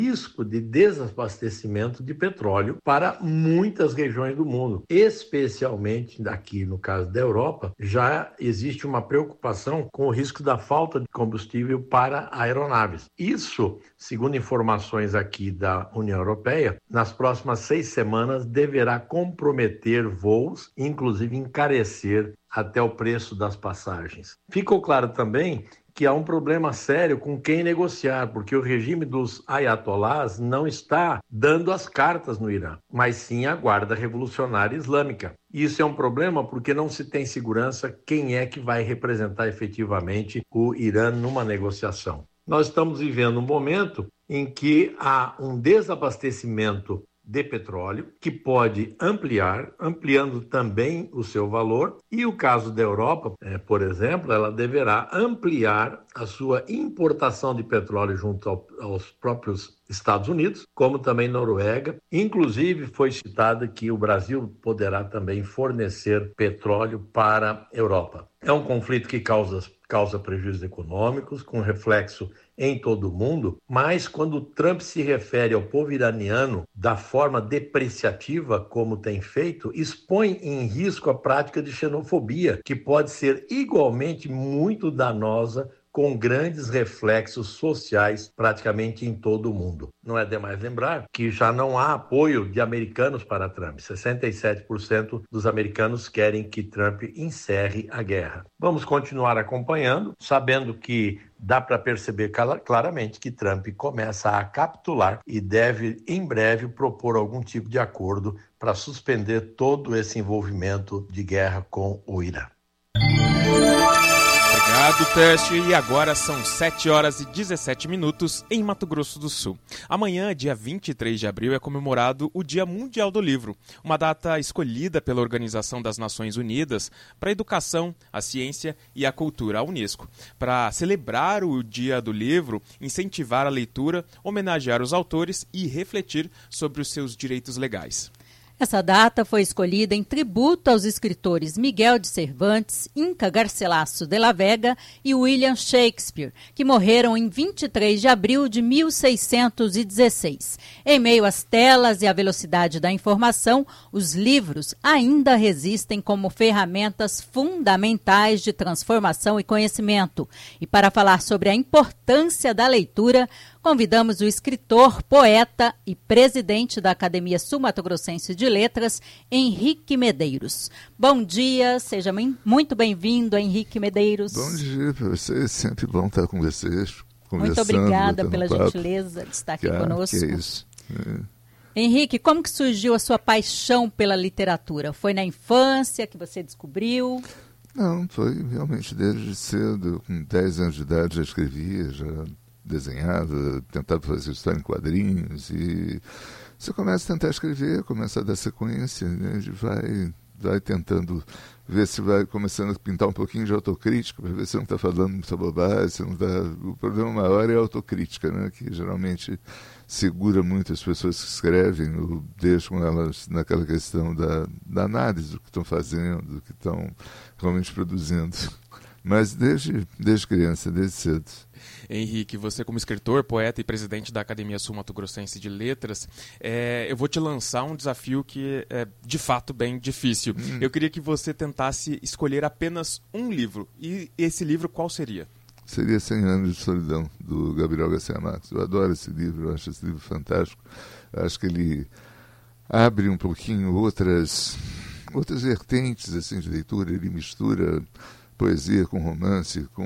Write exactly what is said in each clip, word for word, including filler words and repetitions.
risco de desabastecimento de petróleo para muitas regiões do mundo, especialmente aqui no caso da Europa, já existe uma preocupação com o risco da falta de combustível para aeronaves. Isso, segundo informações aqui da União Europeia, nas próximas seis semanas deverá comprometer voos, inclusive encarecer até o preço das passagens. Ficou claro também que há um problema sério com quem negociar, porque o regime dos ayatolás não está dando as cartas no Irã, mas sim a Guarda Revolucionária Islâmica. Isso é um problema porque não se tem segurança quem é que vai representar efetivamente o Irã numa negociação. Nós estamos vivendo um momento em que há um desabastecimento de petróleo, que pode ampliar, ampliando também o seu valor. E o caso da Europa, é, por exemplo, ela deverá ampliar a sua importação de petróleo junto ao, aos próprios Estados Unidos, como também Noruega. Inclusive, foi citado que o Brasil poderá também fornecer petróleo para a Europa. É um conflito que causa, causa prejuízos econômicos, com reflexo em todo o mundo, mas quando Trump se refere ao povo iraniano da forma depreciativa, como tem feito, expõe em risco a prática de xenofobia, que pode ser igualmente muito danosa, com grandes reflexos sociais praticamente em todo o mundo. Não é demais lembrar que já não há apoio de americanos para Trump. sessenta e sete por cento dos americanos querem que Trump encerre a guerra. Vamos continuar acompanhando, sabendo que dá para perceber claramente que Trump começa a capitular e deve, em breve, propor algum tipo de acordo para suspender todo esse envolvimento de guerra com o Irã. Obrigado, Teste. E agora são sete horas e dezessete minutos em Mato Grosso do Sul. Amanhã, dia vinte e três de abril, é comemorado o Dia Mundial do Livro, uma data escolhida pela Organização das Nações Unidas para a Educação, a Ciência e a Cultura, a Unesco. Para celebrar o Dia do Livro, incentivar a leitura, homenagear os autores e refletir sobre os seus direitos legais. Essa data foi escolhida em tributo aos escritores Miguel de Cervantes, Inca Garcilaso de la Vega e William Shakespeare, que morreram em vinte e três de abril de mil seiscentos e dezesseis. Em meio às telas e à velocidade da informação, os livros ainda resistem como ferramentas fundamentais de transformação e conhecimento. E para falar sobre a importância da leitura, convidamos o escritor, poeta e presidente da Academia Sul-Mato-Grossense de Letras, Henrique Medeiros. Bom dia, seja muito bem-vindo, Henrique Medeiros. Bom dia para vocês, sempre bom estar com vocês. Muito obrigada pela papo. gentileza de estar aqui que, conosco. Que é isso. É. Henrique, como que surgiu a sua paixão pela literatura? Foi na infância que você descobriu? Não, foi realmente desde cedo, com dez anos de idade já escrevia, já desenhava, tentava fazer história em quadrinhos e você começa a tentar escrever, começa a dar sequência, né? A gente vai, vai tentando ver se vai começando a pintar um pouquinho de autocrítica, para ver se não está falando muita bobagem, se não tá... O problema maior é a autocrítica, né? Que geralmente segura muito as pessoas que escrevem, ou deixam elas naquela questão da, da análise do que estão fazendo, do que estão realmente produzindo. Mas desde, desde criança, desde cedo. Henrique, você como escritor, poeta e presidente da Academia Sul-Mato-Grossense de Letras, é, eu vou te lançar um desafio que é de fato bem difícil. Hum. Eu queria que você tentasse escolher apenas um livro. E esse livro qual seria? Seria Cem Anos de Solidão, do Gabriel Garcia Marques. Eu adoro esse livro, eu acho esse livro fantástico. Eu acho que ele abre um pouquinho outras, outras vertentes assim, de leitura, ele mistura poesia com romance, com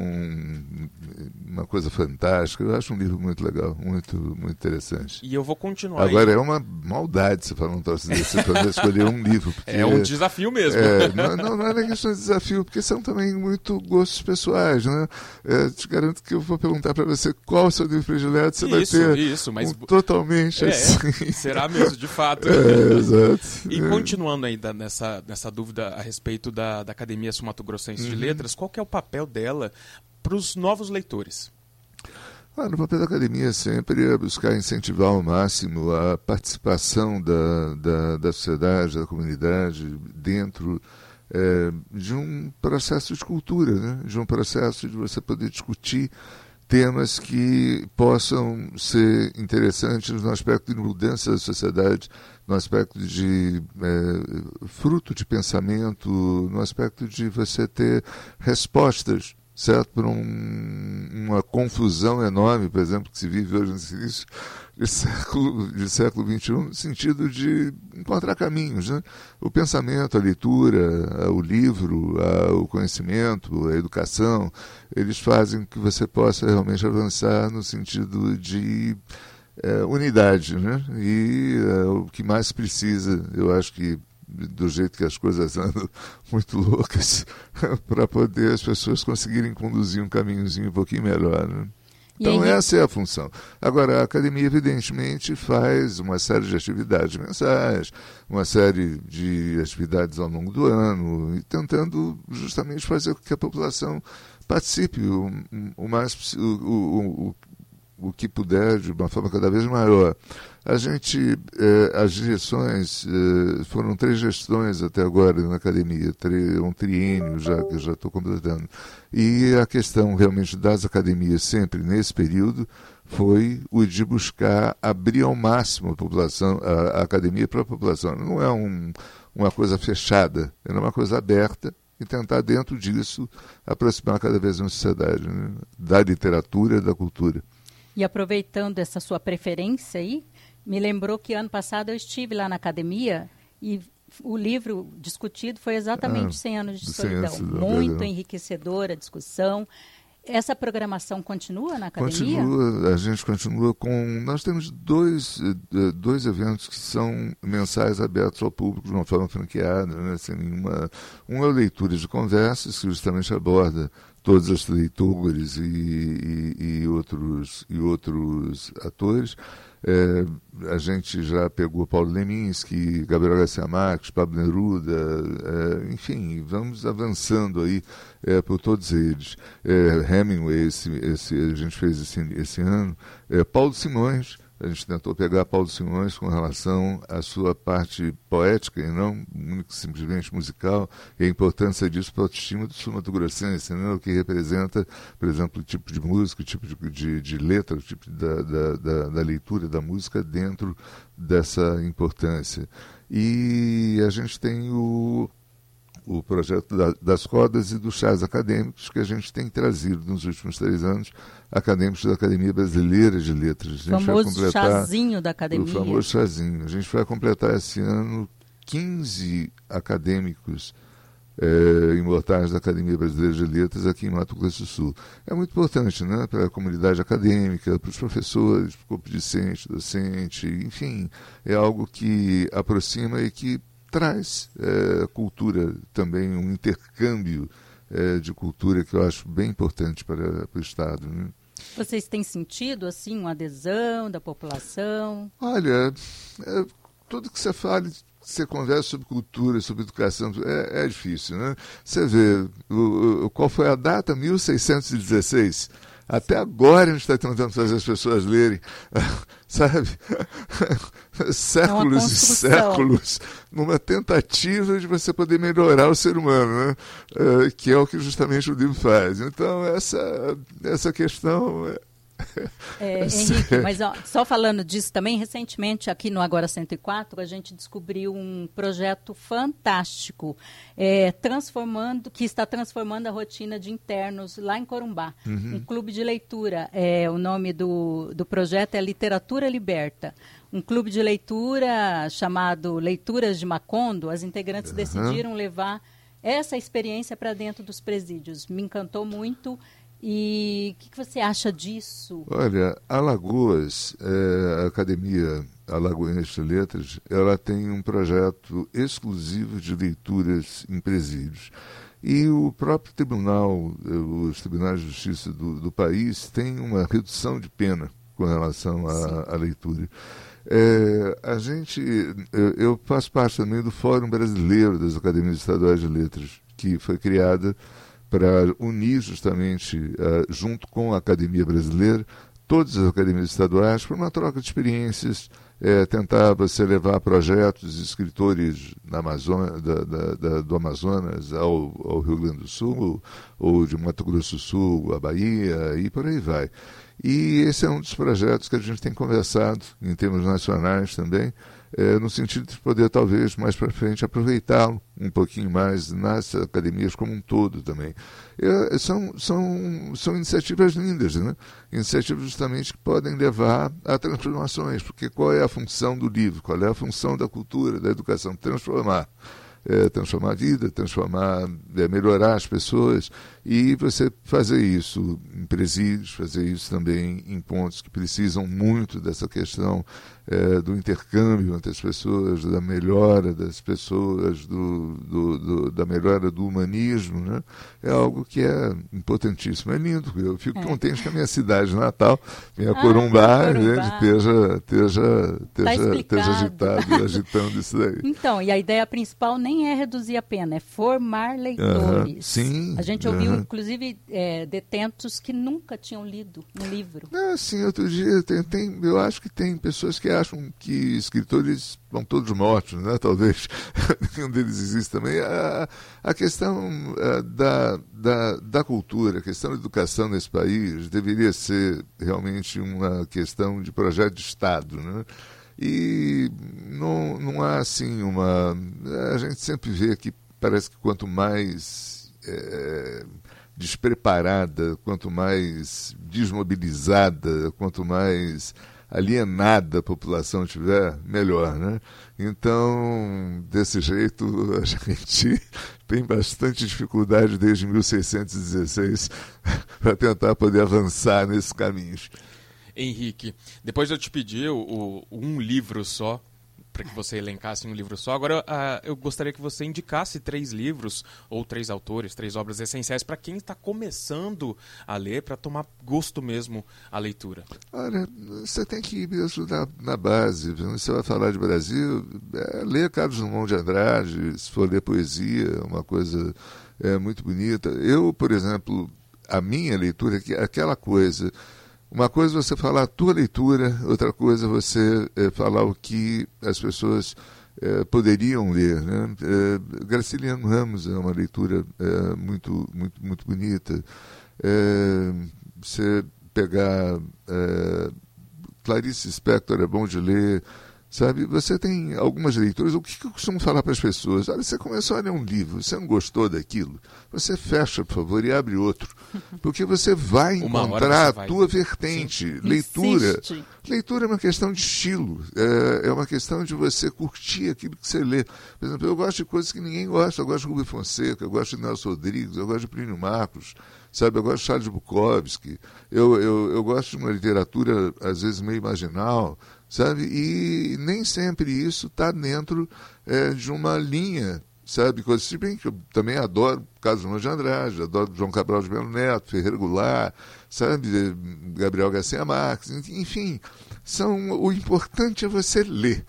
uma coisa fantástica. Eu acho um livro muito legal, muito, muito interessante. E eu vou continuar. Agora aí. É uma maldade você falar um troço desse, para escolher um livro. É um desafio mesmo. É, não, não, não é nem questão de desafio, porque são também muito gostos pessoais, né? É, te garanto que eu vou perguntar para você qual é o seu livro predileto, você isso, vai ter isso, mas... um totalmente é, assim. Será mesmo, de fato. É, exato. E continuando ainda nessa, nessa dúvida a respeito da, da Academia Sul-Mato-Grossense uhum. de Letras, qual que é o papel dela para os novos leitores? Ah, no papel da academia sempre é buscar incentivar ao máximo a participação da, da, da sociedade, da comunidade, dentro é, de um processo de cultura, né? De um processo de você poder discutir temas que possam ser interessantes no aspecto de mudança da sociedade, no aspecto de é, fruto de pensamento, no aspecto de você ter respostas, certo? Para um, uma confusão enorme, por exemplo, que se vive hoje nesse início de século, de século vinte e um, no sentido de encontrar caminhos, né? O pensamento, a leitura, o livro, o conhecimento, a educação, eles fazem que você possa realmente avançar no sentido de é, unidade, né? E é, o que mais precisa, eu acho que do jeito que as coisas andam muito loucas, para poder as pessoas conseguirem conduzir um caminhozinho um pouquinho melhor, né? Então aí, essa é a função. Agora, a academia, evidentemente, faz uma série de atividades mensais, uma série de atividades ao longo do ano, e tentando justamente fazer com que a população participe o, o, mais, o, o, o, o que puder, de uma forma cada vez maior. A gente, eh, as gestões, eh, foram três gestões até agora na academia, tri, um triênio já que eu já estou completando. E a questão realmente das academias sempre nesse período foi o de buscar abrir ao máximo a população, a, a academia para a população. Não é um, uma coisa fechada, é uma coisa aberta e tentar dentro disso aproximar cada vez mais a sociedade, né? Da literatura e da cultura. E aproveitando essa sua preferência aí, me lembrou que ano passado eu estive lá na academia e o livro discutido foi exatamente ah, cem anos de solidão. Anos, muito enriquecedora a discussão. Essa programação continua na academia? Continua, a gente continua com... Nós temos dois, dois eventos que são mensais abertos ao público de uma forma franqueada, né? Sem nenhuma... Um é o Leitura de Conversas, que justamente aborda todos os leitores e, e, e, outros, e outros atores. É, a gente já pegou Paulo Leminski, Gabriel Garcia Marques, Pablo Neruda, é, enfim, vamos avançando aí é, por todos eles. É, Hemingway, esse, esse, a gente fez esse, esse ano. É, Paulo Simões, a gente tentou pegar Paulo Simões com relação à sua parte poética e não simplesmente musical, e a importância disso para a autoestima do sul-mato-grossense, né? O que representa, por exemplo, o tipo de música, o tipo de, de, de letra, o tipo da, da, da, da leitura da música dentro dessa importância. E a gente tem o... o projeto da, das rodas e dos chás acadêmicos que a gente tem trazido nos últimos três anos, acadêmicos da Academia Brasileira de Letras. O famoso chazinho da academia. O famoso chazinho. A gente vai completar esse ano quinze acadêmicos é, imortais da Academia Brasileira de Letras aqui em Mato Grosso do Sul. É muito importante, né, para a comunidade acadêmica, para os professores, para o corpo discente, docente, enfim, é algo que aproxima e que traz é, cultura também, um intercâmbio é, de cultura que eu acho bem importante para, para o Estado, né? Vocês têm sentido, assim, uma adesão da população? Olha, é, tudo que você fala, você conversa sobre cultura, sobre educação, é, é difícil, né? Você vê, o, o, qual foi a data? mil seiscentos e dezesseis. Até agora a gente está tentando fazer as pessoas lerem, sabe? Séculos é e séculos, numa tentativa de você poder melhorar o ser humano, né? Uh, que é o que justamente o livro faz. Então, essa, essa questão... É, Henrique, mas ó, só falando disso também, recentemente aqui no Agora cento e quatro a gente descobriu um projeto fantástico é, transformando, que está transformando a rotina de internos lá em Corumbá. Uhum. Um clube de leitura, é, o nome do, do projeto é Literatura Liberta. Um clube de leitura chamado Leituras de Macondo. As integrantes uhum. decidiram levar essa experiência para dentro dos presídios. Me encantou muito. E o que, que você acha disso? Olha, Alagoas, é, a Academia Alagoense de Letras, ela tem um projeto exclusivo de leituras em presídios. E o próprio tribunal, os tribunais de justiça do, do país, têm uma redução de pena com relação à, à leitura. É, a gente, eu, eu faço parte também do Fórum Brasileiro das Academias Estaduais de Letras, que foi criada para unir justamente, uh, junto com a Academia Brasileira, todas as academias estaduais para uma troca de experiências, é, tentar você levar projetos de escritores da Amazônia, da, da, da, do Amazonas ao, ao Rio Grande do Sul, ou de Mato Grosso do Sul, a Bahia, e por aí vai. E esse é um dos projetos que a gente tem conversado em termos nacionais também, é, no sentido de poder, talvez, mais para frente, aproveitá-lo um pouquinho mais nas academias como um todo também. É, são, são, são iniciativas lindas, né? Iniciativas justamente que podem levar a transformações, porque qual é a função do livro, qual é a função da cultura, da educação? Transformar. É, transformar a vida, transformar, é, melhorar as pessoas, e você fazer isso em presídios, fazer isso também em pontos que precisam muito dessa questão é, do intercâmbio entre as pessoas, da melhora das pessoas, do, do, do, da melhora do humanismo, né? É algo que é importantíssimo, é lindo. Eu fico é. contente que a minha cidade natal, minha ah, Corumbá, né, esteja, esteja, esteja, esteja agitado, agitando isso daí. Então, e a ideia principal nem é reduzir a pena, é formar leitores. Uh-huh, sim. A gente ouviu, uh-huh. inclusive, é, detentos que nunca tinham lido um livro. É, sim, outro dia, tem, tem, eu acho que tem pessoas que acham que escritores vão todos mortos, né? Talvez nenhum deles existe também. A, a questão a, da, da, da cultura, a questão da educação nesse país deveria ser realmente uma questão de projeto de Estado, né? E não, não há assim uma... A gente sempre vê que parece que quanto mais é, despreparada, quanto mais desmobilizada, quanto mais alienada a população tiver, melhor, né? Então, desse jeito, a gente tem bastante dificuldade desde mil seiscentos e dezesseis para tentar poder avançar nesses caminhos. Henrique, depois eu te pedi o, o, um livro só, para que você elencasse um livro só. Agora, uh, eu gostaria que você indicasse três livros, ou três autores, três obras essenciais, para quem está começando a ler, para tomar gosto mesmo à leitura. Olha, você tem que me ajudar na base. Você vai falar de Brasil, é, ler Carlos Drummond de Andrade, se for ler poesia, é uma coisa é, muito bonita. Eu, por exemplo, a minha leitura, aquela coisa... Uma coisa é você falar a tua leitura, outra coisa é você é, falar o que as pessoas é, poderiam ler, né? É, Graciliano Ramos é uma leitura é, muito, muito, muito bonita. É, você pegar é, Clarice Lispector é bom de ler, sabe? Você tem algumas leituras. O que eu costumo falar para as pessoas? Olha, você começou a ler um livro, você não gostou daquilo, você fecha, por favor, e abre outro. Porque você vai encontrar você vai... a tua vertente. Sim. Leitura. Insiste. Leitura é uma questão de estilo. É, é uma questão de você curtir aquilo que você lê. Por exemplo, eu gosto de coisas que ninguém gosta. Eu gosto de Rubem Fonseca, eu gosto de Nelson Rodrigues, eu gosto de Plínio Marcos, sabe? Eu gosto de Charles Bukowski. Eu, eu, eu gosto de uma literatura, às vezes, meio marginal, sabe? E nem sempre isso está dentro é, de uma linha, sabe? Se bem que eu também adoro Carlos Drummond de Andrade, adoro João Cabral de Melo Neto, Ferreira Goulart, sabe? Gabriel Garcia Marques, enfim. São, o importante é você ler.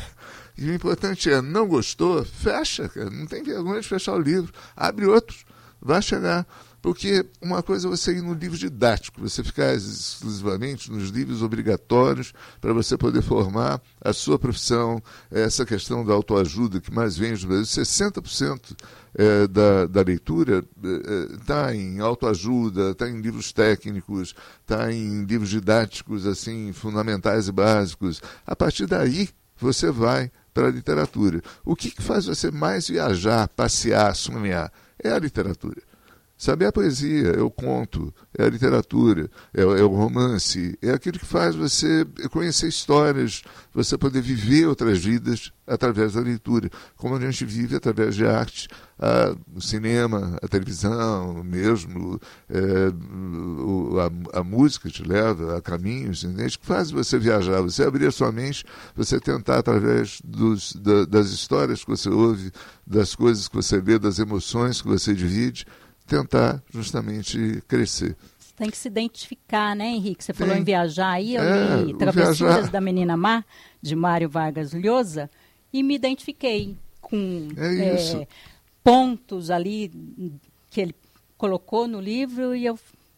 E o importante é, não gostou? Fecha, cara. Não tem vergonha de fechar o livro. Abre outros. Vai chegar. Porque uma coisa é você ir no livro didático, você ficar exclusivamente nos livros obrigatórios para você poder formar a sua profissão, essa questão da autoajuda que mais vem no Brasil. sessenta por cento é, da, da leitura está é, em autoajuda, está em livros técnicos, está em livros didáticos assim, fundamentais e básicos. A partir daí, você vai para a literatura. O que, que faz você mais viajar, passear, sonhar? É a literatura. Sabe, é a poesia, é o conto, é a literatura, é, é o romance, é aquilo que faz você conhecer histórias, você poder viver outras vidas através da leitura, como a gente vive através de arte, a, o cinema, a televisão, mesmo, é, o, a, a música te leva a caminhos, entende? Que faz você viajar, você abrir a sua mente, você tentar através dos, da, das histórias que você ouve, das coisas que você vê, das emoções que você divide, tentar justamente crescer. Você tem que se identificar, né, Henrique? Você falou tem. em viajar aí, eu é, li Travessuras da Menina Má, de Mário Vargas Llosa, e me identifiquei com é é, pontos ali que ele colocou no livro e eu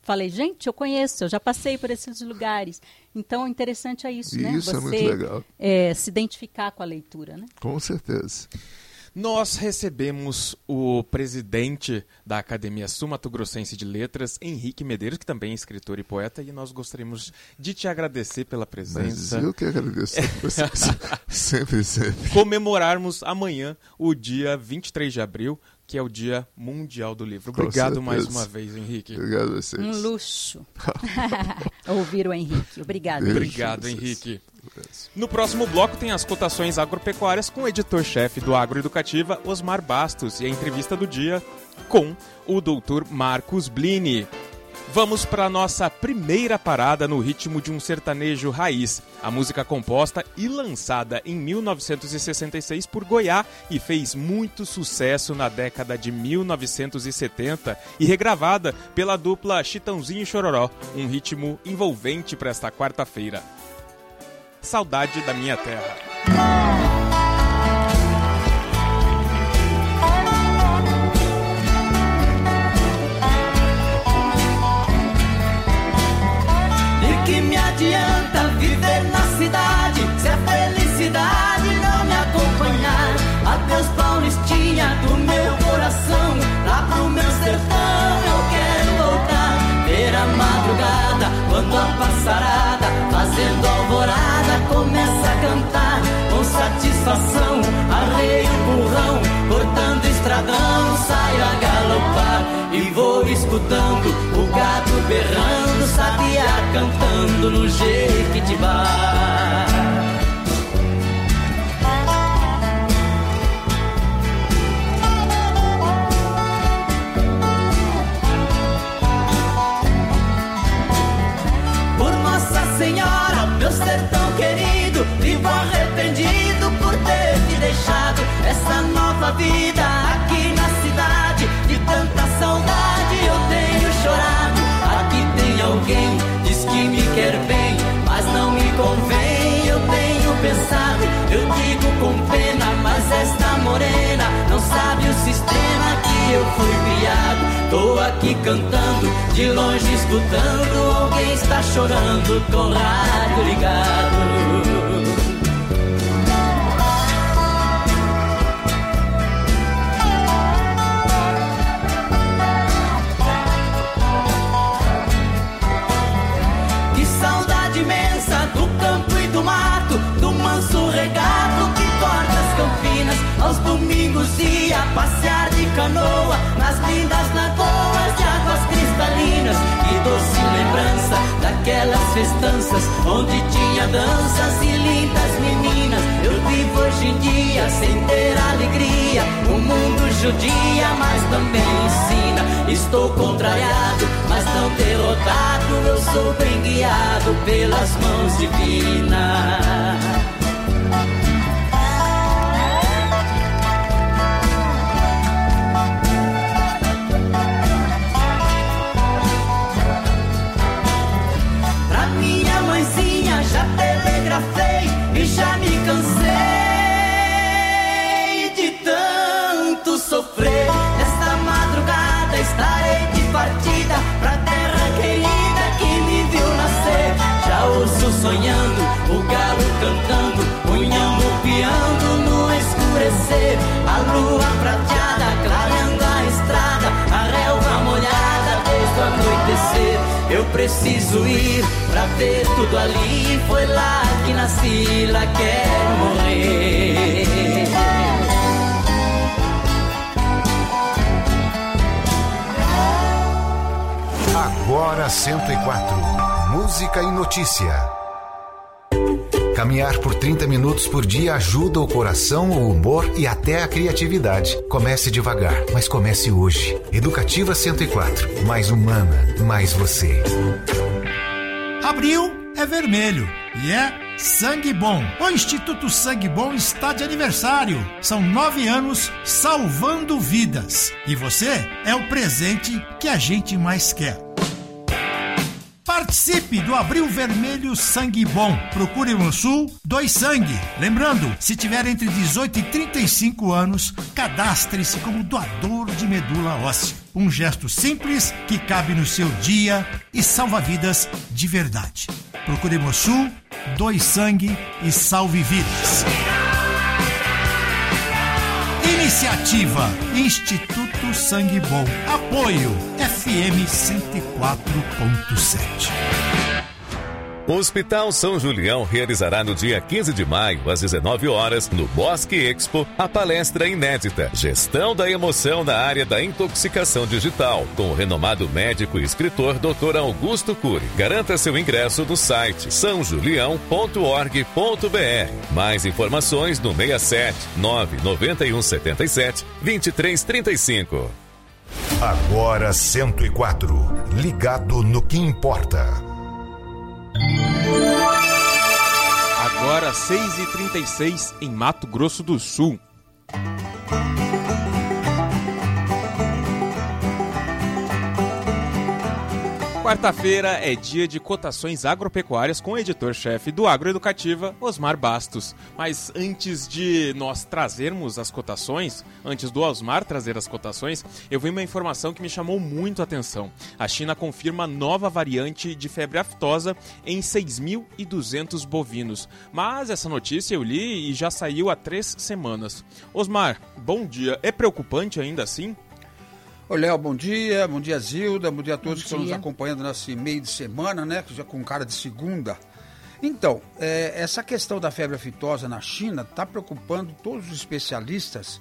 falei, gente, eu conheço, eu já passei por esses lugares. Então, o interessante é isso, né? Isso Você, é muito legal. É, se identificar com a leitura, né? Com certeza. Nós recebemos o presidente da Academia Sul-Mato-Grossense de Letras, Henrique Medeiros, que também é escritor e poeta, e nós gostaríamos de te agradecer pela presença. Mas eu que agradeço a vocês. Sempre, sempre. Comemorarmos amanhã, o dia vinte e três de abril, que é o Dia Mundial do Livro. Obrigado mais uma vez, Henrique. Obrigado a vocês. Um luxo ouvir o Henrique. Obrigado. Obrigado, Henrique. No próximo bloco tem as cotações agropecuárias com o editor-chefe do Agroeducativa, Osmar Bastos, e a entrevista do dia com o doutor Marcos Blini. Vamos para a nossa primeira parada no ritmo de um sertanejo raiz. A música composta e lançada em mil novecentos e sessenta e seis por Goiá e fez muito sucesso na década de mil novecentos e setenta e regravada pela dupla Chitãozinho e Chororó. Um ritmo envolvente para esta quarta-feira. Saudade da Minha Terra. Que me adianta viver na cidade se a felicidade não me acompanhar? Adeus, Paulistinha do meu coração, lá pro meu sertão eu quero voltar. Ver a madrugada quando a passarada fazendo alvorada começa a cantar com satisfação. Arreio o burrão cortando estradão, saio a galopar e vou escutando o gado berrando, sabiá cantando no Jequitibá. Por Nossa Senhora, meu sertão querido, vivo arrependido por ter te deixado. Essa nova vida aqui na cidade, de tanta saudade eu tenho chorado. Aqui tem alguém, diz que me quer bem, mas não me convém, eu tenho pensado. Eu digo com pena, mas esta morena não sabe o sistema que eu fui criado. Tô aqui cantando, de longe escutando, alguém está chorando com o rádio ligado. Aos domingos ia passear de canoa nas lindas lagoas de águas cristalinas. Que doce lembrança daquelas festanças onde tinha danças e lindas meninas. Eu vivo hoje em dia sem ter alegria. O mundo judia, mas também ensina. Estou contrariado, mas não derrotado. Eu sou bem guiado pelas mãos divinas. Já telegrafei e já me cansei de tanto sofrer. Nesta madrugada estarei de partida pra terra querida que me viu nascer. Já ouço sonhando, o galo cantando, o inhamo piando no escurecer. A lua prateada clareando a estrada, a relva molhada desde o anoitecer. Eu preciso ir pra ver tudo ali. Foi lá que nasci, lá quero morrer. Agora cento e quatro. Música e notícia. Caminhar por trinta minutos por dia ajuda o coração, o humor e até a criatividade. Comece devagar, mas comece hoje. Educativa cento e quatro. Mais humana, mais você. Abril é vermelho e é Sangue Bom. O Instituto Sangue Bom está de aniversário. São nove anos salvando vidas. E você é o presente que a gente mais quer. Participe do Abril Vermelho Sangue Bom. Procure no Sul, doe sangue. Lembrando, se tiver entre dezoito e trinta e cinco anos, cadastre-se como doador de medula óssea. Um gesto simples que cabe no seu dia e salva vidas de verdade. Procure Hemosul, doe sangue e salve vidas. Iniciativa Instituto Sangue Bom. Apoio F M cento e quatro ponto sete. O Hospital São Julião realizará no dia quinze de maio, às dezenove horas, no Bosque Expo, a palestra inédita Gestão da Emoção na área da intoxicação digital, com o renomado médico e escritor doutor Augusto Cury. Garanta seu ingresso no site são julião ponto org ponto b r. Mais informações no seis sete nove nove um sete sete dois três três cinco. Agora cento e quatro. Ligado no que importa. Agora seis e trinta e seis em Mato Grosso do Sul. Quarta-feira é dia de cotações agropecuárias com o editor-chefe do Agroeducativa, Osmar Bastos. Mas antes de nós trazermos as cotações, antes do Osmar trazer as cotações, eu vi uma informação que me chamou muito a atenção. A China confirma nova variante de febre aftosa em seis mil e duzentos bovinos. Mas essa notícia eu li e já saiu há três semanas. Osmar, bom dia. É preocupante ainda assim? Oi, Léo, bom dia, bom dia, Zilda, bom dia a todos bom que dia. estão nos acompanhando nesse meio de semana, né, já com cara de segunda. Então, é, essa questão da febre aftosa na China está preocupando todos os especialistas,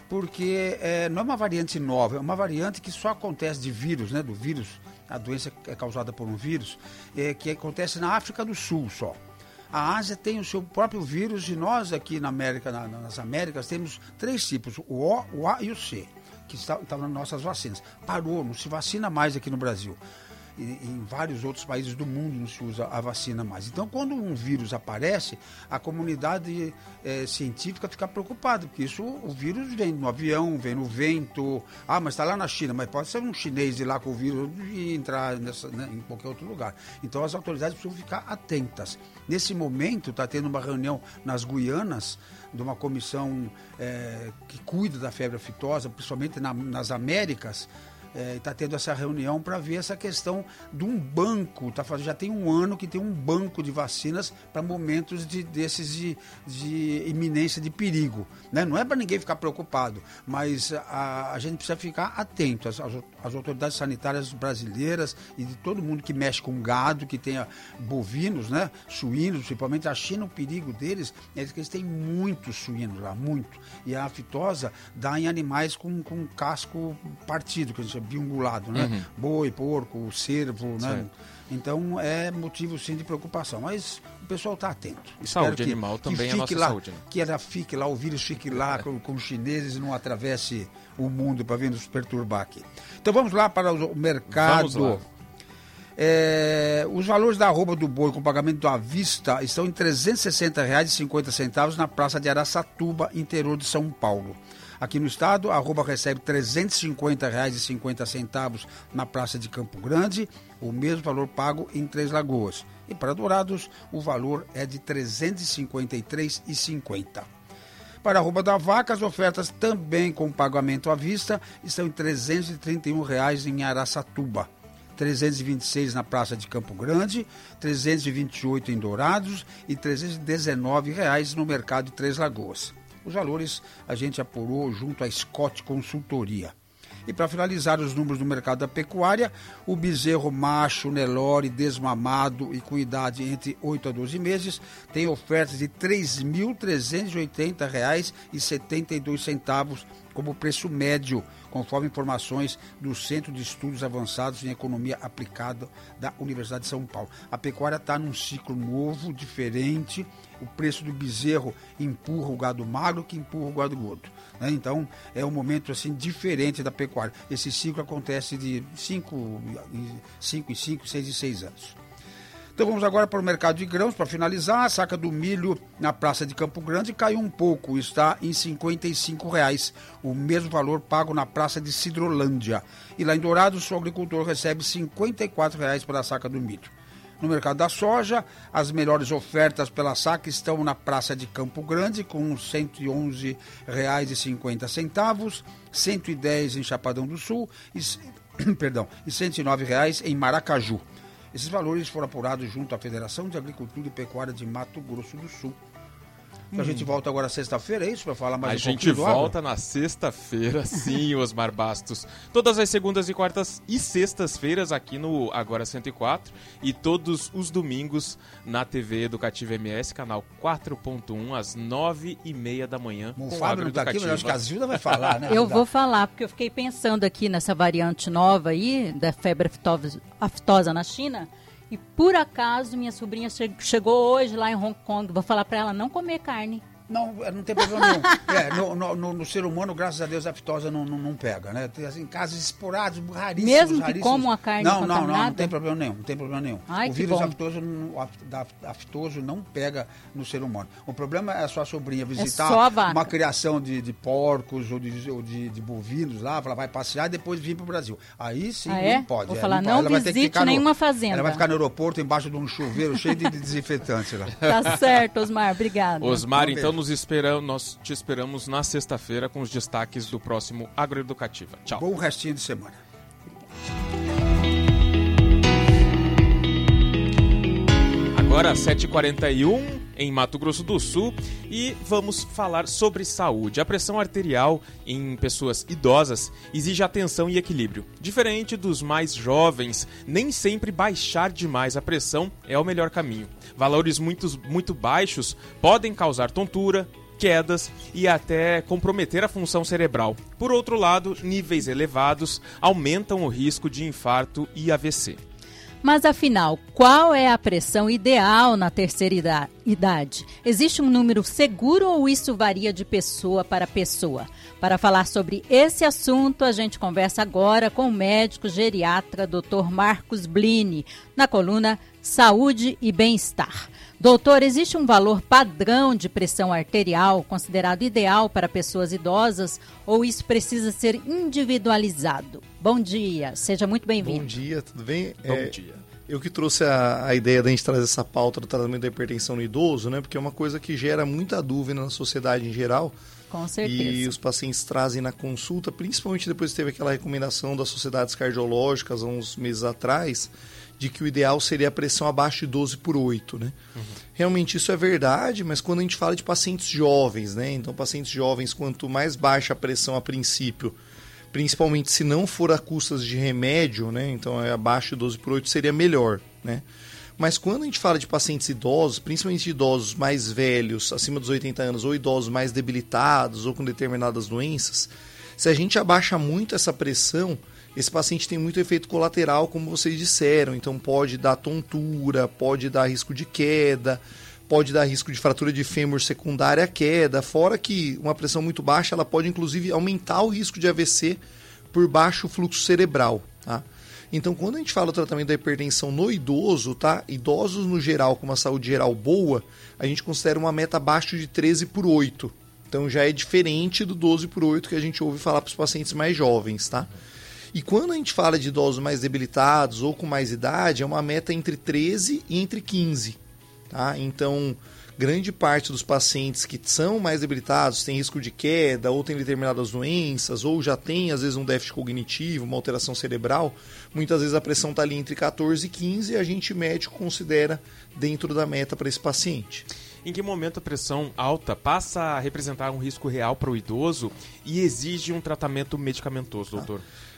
porque é, não é uma variante nova, é uma variante que só acontece de vírus, né, do vírus, a doença é causada por um vírus, é, que acontece na África do Sul só. A Ásia tem o seu próprio vírus e nós aqui na América, na, nas Américas, temos três tipos, o O, o A e o C, que estavam nas nossas vacinas. Parou, não se vacina mais aqui no Brasil. E, em vários outros países do mundo não se usa a vacina mais. Então, quando um vírus aparece, a comunidade é, científica fica preocupada, porque isso, o vírus vem no avião, vem no vento. Ah, mas está lá na China, mas pode ser um chinês ir lá com o vírus e entrar nessa, né, em qualquer outro lugar. Então, as autoridades precisam ficar atentas. Nesse momento, está tendo uma reunião nas Guianas, de uma comissão é, que cuida da febre aftosa, principalmente na, nas Américas. Está é, tendo essa reunião para ver essa questão de um banco, tá, já tem um ano que tem um banco de vacinas para momentos de, desses de, de iminência de perigo, né? Não é para ninguém ficar preocupado, mas a, a gente precisa ficar atento, as, as, as autoridades sanitárias brasileiras e de todo mundo que mexe com gado, que tenha bovinos, né? Suínos, principalmente a China, o perigo deles é que eles têm muitos suínos lá, muito, e a aftosa dá em animais com, com casco partido, que a gente biungulado, né? Uhum. Boi, porco, cervo, né? Certo. Então é motivo sim de preocupação, mas o pessoal está atento. E saúde que, animal também é a nossa lá, saúde, né? Que ela fique lá, o vírus fique lá é. com, com os chineses e não atravesse o mundo para vir nos perturbar aqui. Então vamos lá para o mercado. Vamos lá. É, os valores da arroba do boi com pagamento à vista estão em trezentos e sessenta reais e cinquenta centavos na praça de Araçatuba, interior de São Paulo. Aqui no estado, a arroba recebe trezentos e cinquenta reais e cinquenta centavos na praça de Campo Grande, o mesmo valor pago em Três Lagoas. E para Dourados, o valor é de trezentos e cinquenta e três reais e cinquenta centavos. Para a arroba da vaca, as ofertas também com pagamento à vista estão em trezentos e trinta e um reais em Araçatuba, trezentos e vinte e seis na praça de Campo Grande, trezentos e vinte e oito em Dourados e trezentos e dezenove reais no mercado de Três Lagoas. Os valores a gente apurou junto à Scott Consultoria. E para finalizar os números do mercado da pecuária, o bezerro macho, Nelore, desmamado e com idade entre oito a doze meses tem ofertas de três mil trezentos e oitenta reais e setenta e dois centavos como preço médio, conforme informações do Centro de Estudos Avançados em Economia Aplicada da Universidade de São Paulo. A pecuária está num ciclo novo, diferente. O preço do bezerro empurra o gado magro que empurra o gado gordo, né? Então, é um momento assim, diferente da pecuária. Esse ciclo acontece de cinco em cinco, seis e seis anos. Então vamos agora para o mercado de grãos, para finalizar. A saca do milho na praça de Campo Grande caiu um pouco, está em cinquenta e cinco reais, o mesmo valor pago na praça de Sidrolândia. E lá em Dourados, o agricultor recebe cinquenta e quatro reais para a saca do milho. No mercado da soja, as melhores ofertas pela saca estão na Praça de Campo Grande, com cento e onze reais e cinquenta centavos, cento e dez reais em Chapadão do Sul e, perdão, e cento e nove reais em Maracaju. Esses valores foram apurados junto à Federação de Agricultura e Pecuária de Mato Grosso do Sul. Então, hum. a gente volta agora sexta-feira, é isso? Para falar mais a um pouquinho do A gente volta na sexta-feira, sim, Osmar Bastos. Todas as segundas e quartas e sextas-feiras aqui no Agora cento e quatro e todos os domingos na T V Educativa M S, canal quatro ponto um, às nove e meia da manhã. O Fábio não está aqui, mas acho que a Zilda vai falar, né? Eu vou falar, porque eu fiquei pensando aqui nessa variante nova aí, da febre aftosa, aftosa na China. E por acaso minha sobrinha che- chegou hoje lá em Hong Kong. Vou falar para ela não comer carne. Não, não tem problema nenhum. É, no, no, no, no ser humano, graças a Deus, a aftosa não, não, não pega, né? Tem assim, casos esporádicos, raríssimos. Mesmo que raríssimos. comam a carne não, contaminada? Não, não, não tem problema nenhum, não tem problema nenhum. Ai, o que vírus bom. aftoso, da, aftoso não pega no ser humano. O problema é a sua sobrinha visitar é só a vaca. uma criação de, de porcos ou de, ou de, de bovinos lá, ela vai passear e depois vir para o Brasil. Aí sim, ah, é? não pode. Vou é, falar, não, não ela vai ter que visite ficar nenhuma no, fazenda. Ela vai ficar no aeroporto embaixo de um chuveiro cheio de desinfetante lá. Tá certo, Osmar, obrigada. Osmar, então nos esperamos, nós te esperamos na sexta-feira com os destaques do próximo Agroeducativa. Tchau. Bom restinho de semana. Agora sete e quarenta e um em Mato Grosso do Sul e vamos falar sobre saúde. A pressão arterial em pessoas idosas exige atenção e equilíbrio. Diferente dos mais jovens, nem sempre baixar demais a pressão é o melhor caminho. Valores muito, muito baixos podem causar tontura, quedas e até comprometer a função cerebral. Por outro lado, níveis elevados aumentam o risco de infarto e A V C. Mas afinal, qual é a pressão ideal na terceira idade? Existe um número seguro ou isso varia de pessoa para pessoa? Para falar sobre esse assunto, a gente conversa agora com o médico geriatra doutor Marcos Blini, na coluna Saúde e Bem-Estar. Doutor, existe um valor padrão de pressão arterial considerado ideal para pessoas idosas ou isso precisa ser individualizado? Bom dia, seja muito bem-vindo. Bom dia, tudo bem? Bom é, dia. Eu que trouxe a, a ideia de a gente trazer essa pauta do tratamento da hipertensão no idoso, né? Porque é uma coisa que gera muita dúvida na sociedade em geral. Com certeza. E os pacientes trazem na consulta, principalmente depois que teve aquela recomendação das sociedades cardiológicas há uns meses atrás, de que o ideal seria a pressão abaixo de doze por oito, né? Uhum. Realmente isso é verdade, mas quando a gente fala de pacientes jovens, né? Então, pacientes jovens, quanto mais baixa a pressão a princípio, principalmente se não for a custas de remédio, né? Então, é abaixo de doze por oito seria melhor, né? Mas quando a gente fala de pacientes idosos, principalmente de idosos mais velhos, acima dos oitenta anos, ou idosos mais debilitados ou com determinadas doenças, se a gente abaixa muito essa pressão, esse paciente tem muito efeito colateral, como vocês disseram. Então pode dar tontura, pode dar risco de queda, pode dar risco de fratura de fêmur secundária à queda. Fora que uma pressão muito baixa, ela pode inclusive aumentar o risco de A V C por baixo fluxo cerebral, tá? Então, quando a gente fala do tratamento da hipertensão no idoso, tá? Idosos no geral, com uma saúde geral boa, a gente considera uma meta abaixo de treze por oito. Então já é diferente do doze por oito que a gente ouve falar para os pacientes mais jovens, tá? E quando a gente fala de idosos mais debilitados ou com mais idade, é uma meta entre treze e entre quinze. Tá? Então, grande parte dos pacientes que são mais debilitados, têm risco de queda, ou têm determinadas doenças, ou já tem, às vezes, um déficit cognitivo, uma alteração cerebral, muitas vezes a pressão está ali entre catorze e quinze e a gente médico considera dentro da meta para esse paciente. Em que momento a pressão alta passa a representar um risco real para o idoso e exige um tratamento medicamentoso, doutor? Ah.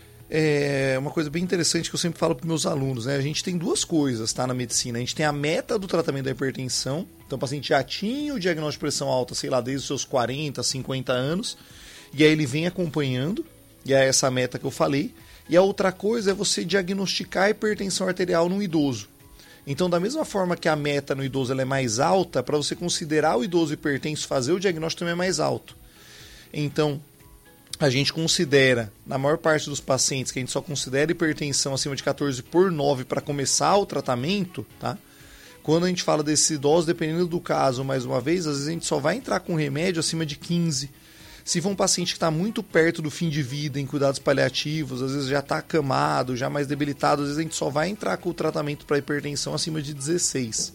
É uma coisa bem interessante que eu sempre falo para os meus alunos, né? A gente tem duas coisas, tá, na medicina. A gente tem a meta do tratamento da hipertensão. Então, o paciente já tinha o diagnóstico de pressão alta, sei lá, desde os seus quarenta, cinquenta anos. E aí ele vem acompanhando. E é essa meta que eu falei. E a outra coisa é você diagnosticar a hipertensão arterial no idoso. Então, da mesma forma que a meta no idoso ela é mais alta, para você considerar o idoso hipertenso, fazer o diagnóstico também é mais alto. Então, a gente considera, na maior parte dos pacientes, que a gente só considera hipertensão acima de catorze por nove para começar o tratamento, tá? Quando a gente fala desses idosos, dependendo do caso, mais uma vez, às vezes a gente só vai entrar com remédio acima de quinze. Se for um paciente que está muito perto do fim de vida, em cuidados paliativos, às vezes já está acamado, já mais debilitado, às vezes a gente só vai entrar com o tratamento para hipertensão acima de dezesseis.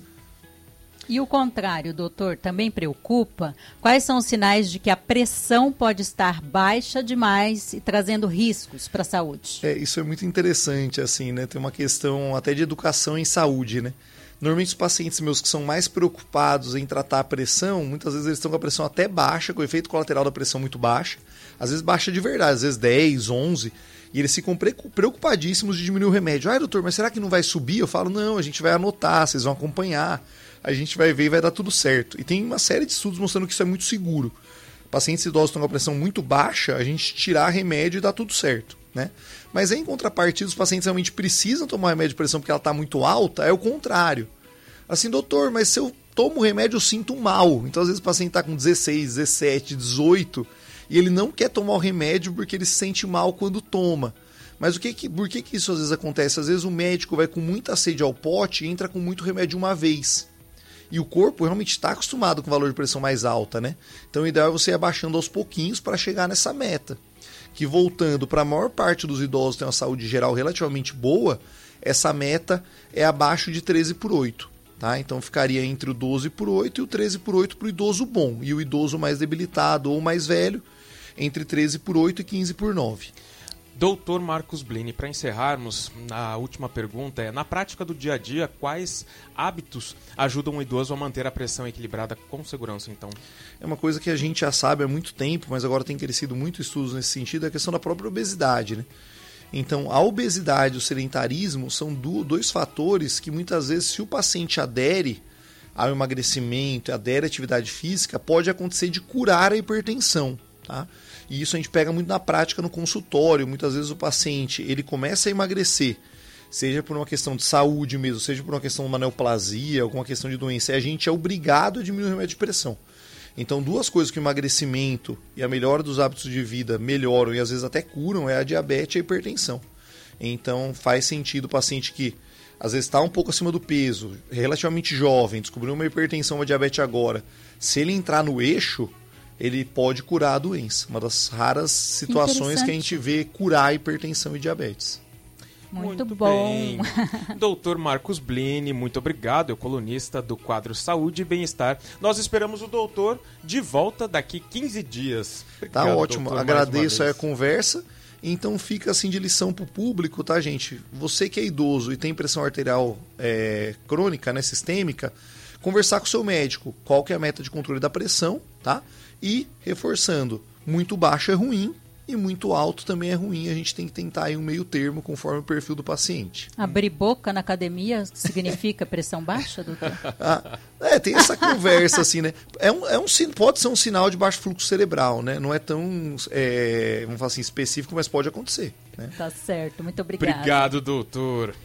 E o contrário, doutor, também preocupa? Quais são os sinais de que a pressão pode estar baixa demais e trazendo riscos para a saúde? É, isso é muito interessante, assim, né? Tem uma questão até de educação em saúde, né? Normalmente os pacientes meus que são mais preocupados em tratar a pressão, muitas vezes eles estão com a pressão até baixa, com o efeito colateral da pressão muito baixa, às vezes baixa de verdade, às vezes dez, onze, e eles ficam preocupadíssimos de diminuir o remédio. Ah, doutor, mas será que não vai subir? Eu falo, não, a gente vai anotar, vocês vão acompanhar, a gente vai ver e vai dar tudo certo. E tem uma série de estudos mostrando que isso é muito seguro. Pacientes idosos estão com a pressão muito baixa, a gente tirar remédio e dá tudo certo, né? Mas em contrapartida, os pacientes realmente precisam tomar remédio de pressão porque ela está muito alta, é o contrário. Assim, doutor, mas se eu tomo o remédio eu sinto mal. Então às vezes o paciente está com dezesseis, dezessete, dezoito e ele não quer tomar o remédio porque ele se sente mal quando toma. Mas o que que, por que, que isso às vezes acontece? Às vezes o médico vai com muita sede ao pote e entra com muito remédio uma vez. E o corpo realmente está acostumado com o valor de pressão mais alta, né? Então o ideal é você ir abaixando aos pouquinhos para chegar nessa meta. Que voltando para a maior parte dos idosos que tem uma saúde geral relativamente boa, essa meta é abaixo de treze por oito. Tá? Então ficaria entre o doze por oito e o treze por oito para o idoso bom. E o idoso mais debilitado ou mais velho, entre treze por oito e quinze por nove. Doutor Marcos Blini, para encerrarmos, a última pergunta é, na prática do dia a dia, quais hábitos ajudam o idoso a manter a pressão equilibrada com segurança, então? É uma coisa que a gente já sabe há muito tempo, mas agora tem crescido muito estudos nesse sentido, é a questão da própria obesidade, né? Então, a obesidade e o sedentarismo são do, dois fatores que muitas vezes, se o paciente adere ao emagrecimento, adere à atividade física, pode acontecer de curar a hipertensão, tá? E isso a gente pega muito na prática no consultório. Muitas vezes o paciente ele começa a emagrecer, seja por uma questão de saúde mesmo, seja por uma questão de uma neoplasia, alguma questão de doença, e a gente é obrigado a diminuir o remédio de pressão. Então, duas coisas que o emagrecimento e a melhora dos hábitos de vida melhoram e às vezes até curam é a diabetes e a hipertensão. Então, faz sentido o paciente que às vezes está um pouco acima do peso, relativamente jovem, descobriu uma hipertensão, uma diabetes agora. Se ele entrar no eixo, ele pode curar a doença. Uma das raras situações que a gente vê curar a hipertensão e diabetes. Muito, muito bom. Bem. Doutor Marcos Blini, muito obrigado. É o colunista do quadro Saúde e Bem-Estar. Nós esperamos o doutor de volta daqui quinze dias. Obrigado, tá ótimo. Doutor, agradeço aí a conversa. Então fica assim de lição para o público, tá, gente? Você que é idoso e tem pressão arterial é, crônica, né, sistêmica, conversar com o seu médico. Qual que é a meta de controle da pressão, tá? E, reforçando, muito baixo é ruim e muito alto também é ruim. A gente tem que tentar aí um meio termo conforme o perfil do paciente. Abrir boca na academia significa pressão baixa, doutor? Ah, é, tem essa conversa assim, né? É um, é um, pode ser um sinal de baixo fluxo cerebral, né? Não é tão, é, vamos falar assim, específico, mas pode acontecer. Né? Tá certo, muito obrigado. Obrigado, doutor.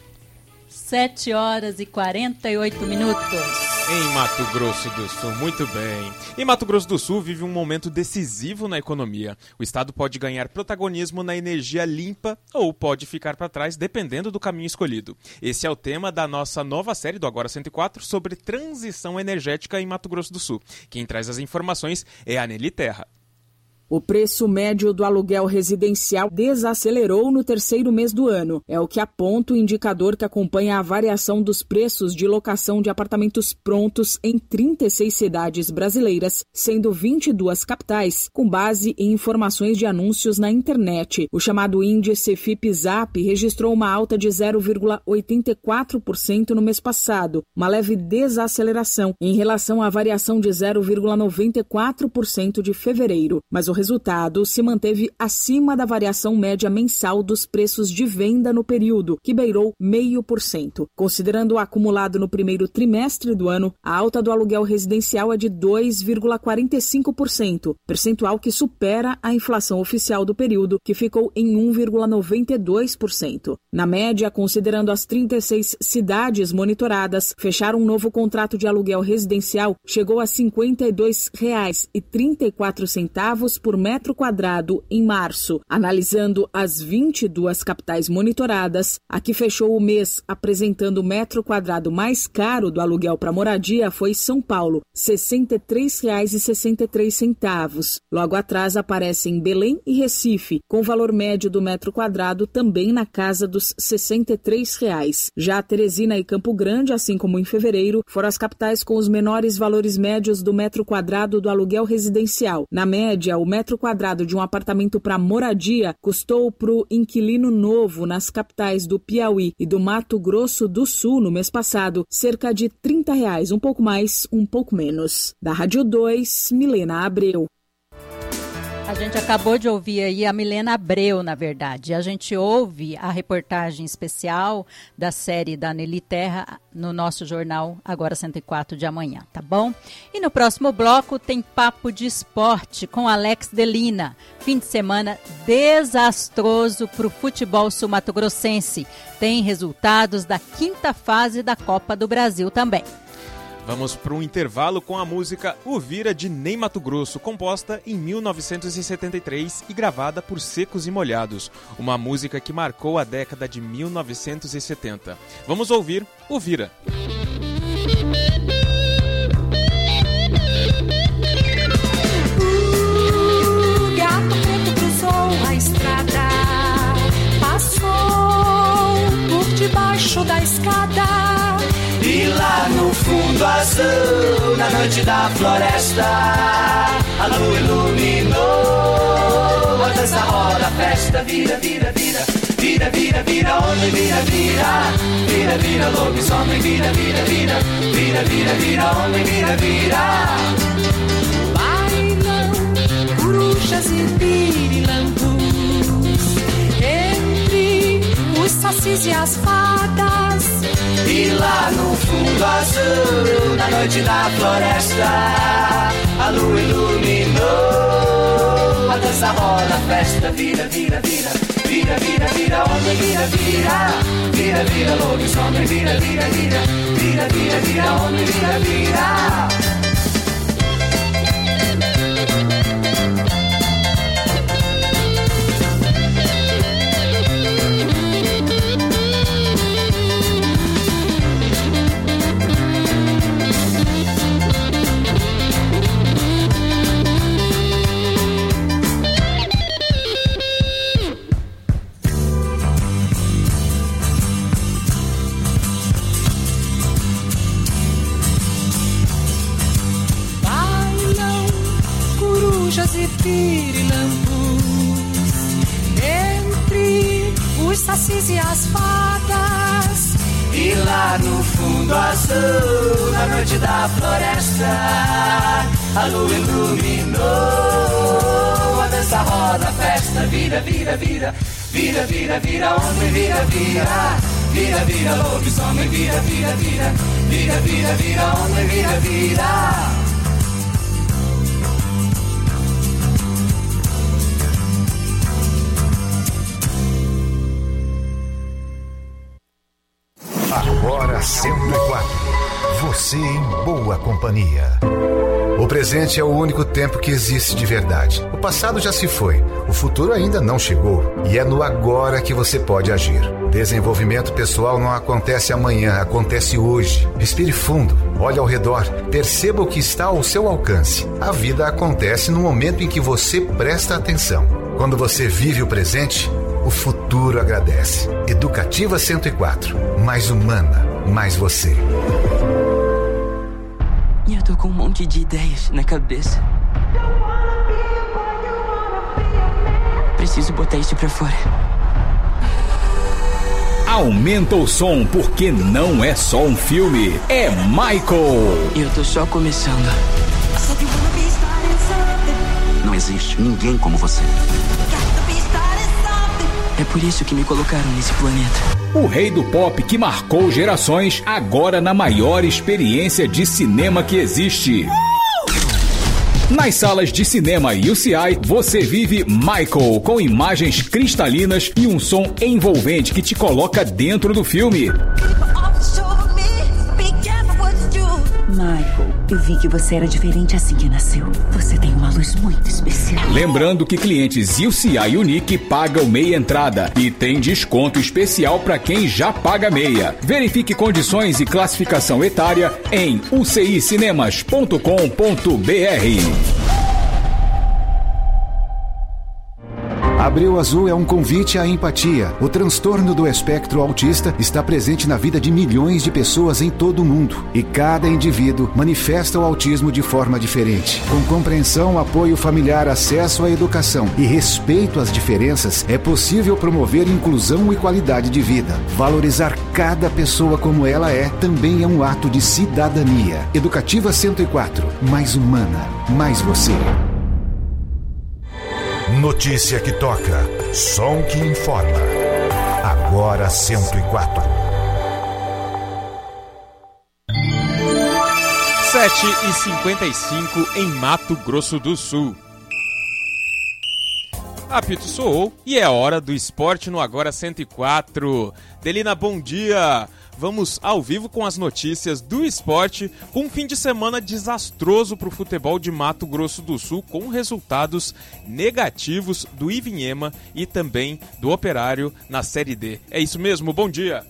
sete horas e quarenta e oito minutos. Em Mato Grosso do Sul, muito bem. E Mato Grosso do Sul vive um momento decisivo na economia. O estado pode ganhar protagonismo na energia limpa ou pode ficar para trás, dependendo do caminho escolhido. Esse é o tema da nossa nova série do Agora cento e quatro sobre transição energética em Mato Grosso do Sul. Quem traz as informações é a Nelly Terra. O preço médio do aluguel residencial desacelerou no terceiro mês do ano. É o que aponta o indicador que acompanha a variação dos preços de locação de apartamentos prontos em trinta e seis cidades brasileiras, sendo vinte e duas capitais, com base em informações de anúncios na internet. O chamado índice Fipzap registrou uma alta de zero vírgula oitenta e quatro por cento no mês passado, uma leve desaceleração em relação à variação de zero vírgula noventa e quatro por cento de fevereiro. Mas o resultado se manteve acima da variação média mensal dos preços de venda no período, que beirou zero vírgula cinco por cento. Considerando o acumulado no primeiro trimestre do ano, a alta do aluguel residencial é de dois vírgula quarenta e cinco por cento, percentual que supera a inflação oficial do período, que ficou em um vírgula noventa e dois por cento. Na média, considerando as trinta e seis cidades monitoradas, fechar um novo contrato de aluguel residencial chegou a cinquenta e dois reais e trinta e quatro centavos por por metro quadrado em março. Analisando as vinte e duas capitais monitoradas, a que fechou o mês apresentando o metro quadrado mais caro do aluguel para moradia foi São Paulo, sessenta e três reais e sessenta e três centavos. Logo atrás aparecem Belém e Recife, com valor médio do metro quadrado também na casa dos sessenta e três reais. Já Teresina e Campo Grande, assim como em fevereiro, foram as capitais com os menores valores médios do metro quadrado do aluguel residencial. Na média, o metro quadrado de um apartamento para moradia custou para o inquilino novo nas capitais do Piauí e do Mato Grosso do Sul no mês passado cerca de trinta reais, um pouco mais, um pouco menos. Da Rádio dois, Milena Abreu. A gente acabou de ouvir aí a Milena Abreu, na verdade. A gente ouve a reportagem especial da série da Nelly Terra no nosso jornal Agora cento e quatro de amanhã, tá bom? E no próximo bloco tem papo de esporte com Alex Delina. Fim de semana desastroso para o futebol sul-mato-grossense. Tem resultados da quinta fase da Copa do Brasil também. Vamos para um intervalo com a música O Vira de Ney Mato Grosso, composta em mil novecentos e setenta e três e gravada por Secos e Molhados, uma música que marcou a década de mil novecentos e setenta. Vamos ouvir O Vira. O gato preto cruzou a estrada, passou por debaixo da escada. E lá no fundo azul, na noite da floresta, a lua iluminou. A dança roda, a festa vira, vira, vira, vira, vira, vira, homem, vira, vira, vira, vira, lobisomem, vira, vira, vira, vira, vira, vira, homem, vira, vira. Bailam corujas e pirilampus entre os sacis e as fadas. E lá no fundo azul, na noite da floresta, a lua iluminou. A dança roda, a festa vira, vira, vira, vira, vira, vira, homem, vira, vira, vira, vira, lobisomem, vira, vira, vira, vira, vira, vira, homem, vira, vira. E pirilampus entre os sacis e as fadas. E lá no fundo azul, na noite da floresta, a lua iluminou. A dança roda, a festa vira, vira, vira, vira, vira, vira, homem, vira, vira, vira, vira, lobisomem, vira, vira, vira, vira, vira, vira, homem, vira, vira. Agora cento e quatro. Você em boa companhia. O presente é o único tempo que existe de verdade. O passado já se foi, o futuro ainda não chegou. E é no agora que você pode agir. Desenvolvimento pessoal não acontece amanhã, acontece hoje. Respire fundo, olhe ao redor, perceba o que está ao seu alcance. A vida acontece no momento em que você presta atenção. Quando você vive o presente, o futuro agradece. Educativa cento e quatro. Mais humana, mais você. E eu tô com um monte de ideias na cabeça. Preciso botar isso pra fora. Aumenta o som, porque não é só um filme, é Michael. Eu tô só começando. Não existe ninguém como você. É por isso que me colocaram nesse planeta. O rei do pop que marcou gerações, agora na maior experiência de cinema que existe. Nas salas de cinema U C I, você vive Michael, com imagens cristalinas e um som envolvente que te coloca dentro do filme. Michael, Eu vi que você era diferente assim que nasceu. Você tem uma luz muito especial. Lembrando que clientes U C I Unique pagam meia entrada e tem desconto especial para quem já paga meia. Verifique condições e classificação etária em u c i cinemas ponto com ponto b r. Abril Azul é um convite à empatia. O transtorno do espectro autista está presente na vida de milhões de pessoas em todo o mundo. E cada indivíduo manifesta o autismo de forma diferente. Com compreensão, apoio familiar, acesso à educação e respeito às diferenças, é possível promover inclusão e qualidade de vida. Valorizar cada pessoa como ela é também é um ato de cidadania. Educativa cento e quatro. Mais humana. Mais você. Notícia que toca, som que informa. Agora cento e quatro. sete e cinquenta e cinco em Mato Grosso do Sul. Apito soou e é hora do esporte no Agora cento e quatro. Delina, bom dia! Vamos ao vivo com as notícias do esporte, com um fim de semana desastroso para o futebol de Mato Grosso do Sul, com resultados negativos do Ivinhema e também do Operário na Série D. É isso mesmo, bom dia!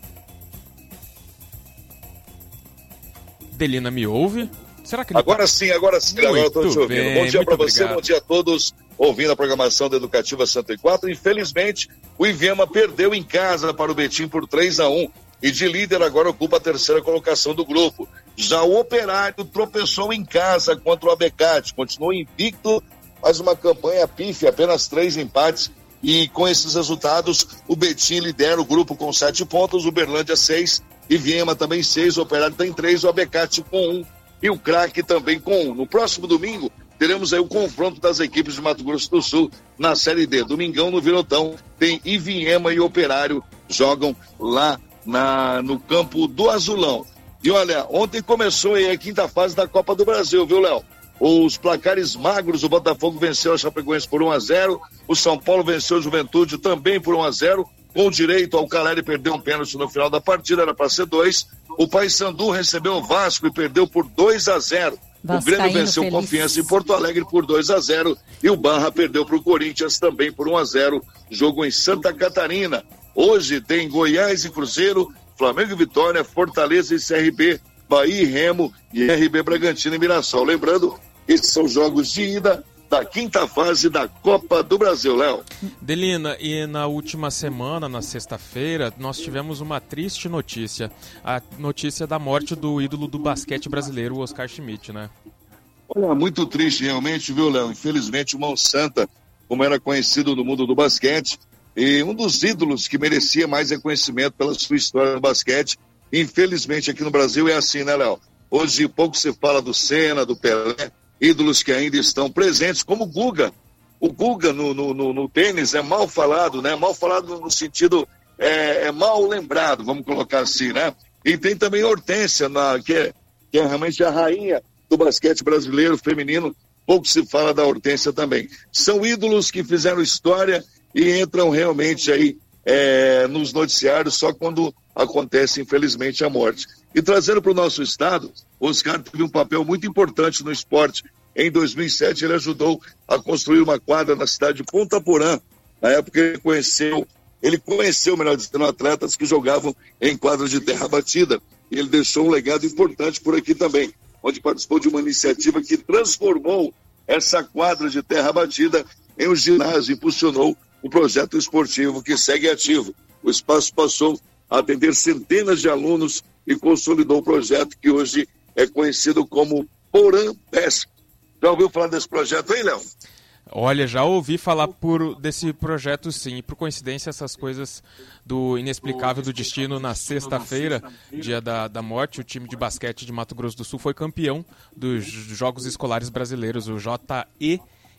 Delina, me ouve? Será que ele Agora tá... sim, agora sim, agora estou te ouvindo. Bem, bom dia para você, obrigado. Bom dia a todos ouvindo a programação da Educativa cento e quatro. Infelizmente, o Ivinhema perdeu em casa para o Betim por três a um. E de líder agora ocupa a terceira colocação do grupo. Já o Operário tropeçou em casa contra o Abecate, continuou invicto, mas uma campanha pífia, apenas três empates, e com esses resultados o Betim lidera o grupo com sete pontos, o Uberlândia seis, e Viema também seis, o Operário tem três, o Abecate com um, e o Craque também com um. No próximo domingo teremos aí o confronto das equipes de Mato Grosso do Sul na Série D. Domingão no Virotão tem Ivinhema e Operário, jogam lá Na, no campo do Azulão. E olha, ontem começou aí a quinta fase da Copa do Brasil, viu, Léo? Os placares magros, o Botafogo venceu a Chapecoense por um a zero, o São Paulo venceu a Juventude também por um a zero, com direito ao Caleri perder um pênalti no final da partida, era para ser dois. O Paysandu recebeu o Vasco e perdeu por dois a zero. O Grêmio venceu o Confiança em Porto Alegre por dois a zero e o Barra perdeu para o Corinthians também por um a zero, jogo em Santa Catarina. Hoje tem Goiás e Cruzeiro, Flamengo e Vitória, Fortaleza e C R B, Bahia e Remo e R B Bragantino e Mirassol. Lembrando, esses são jogos de ida da quinta fase da Copa do Brasil, Léo. Delina, e na última semana, na sexta-feira, nós tivemos uma triste notícia. A notícia da morte do ídolo do basquete brasileiro, Oscar Schmidt, né? Olha, muito triste realmente, viu, Léo? Infelizmente, o Mão Santa, como era conhecido no mundo do basquete, e um dos ídolos que merecia mais reconhecimento pela sua história no basquete. Infelizmente aqui no Brasil é assim, né, Léo? Hoje pouco se fala do Senna, do Pelé, ídolos que ainda estão presentes, como o Guga. O Guga no, no, no, no tênis é mal falado, né? Mal falado no sentido, é, é mal lembrado, vamos colocar assim, né? E tem também a Hortência, na, que, é, que é realmente a rainha do basquete brasileiro feminino. Pouco se fala da Hortência também. São ídolos que fizeram história e entram realmente aí é, nos noticiários só quando acontece, infelizmente, a morte. E trazendo para o nosso estado, o Oscar teve um papel muito importante no esporte. Em dois mil e sete, ele ajudou a construir uma quadra na cidade de Ponta Porã. Na época, ele conheceu, ele conheceu, melhor dizendo, atletas que jogavam em quadras de terra batida. E ele deixou um legado importante por aqui também, onde participou de uma iniciativa que transformou essa quadra de terra batida em um ginásio, impulsionou um projeto esportivo que segue ativo. O espaço passou a atender centenas de alunos e consolidou o projeto que hoje é conhecido como Porã Pesca. Já ouviu falar desse projeto aí, Léo? Olha, já ouvi falar por, desse projeto sim, e por coincidência essas coisas do inexplicável do destino, na sexta-feira, dia da, da morte, o time de basquete de Mato Grosso do Sul foi campeão dos Jogos Escolares Brasileiros, o J E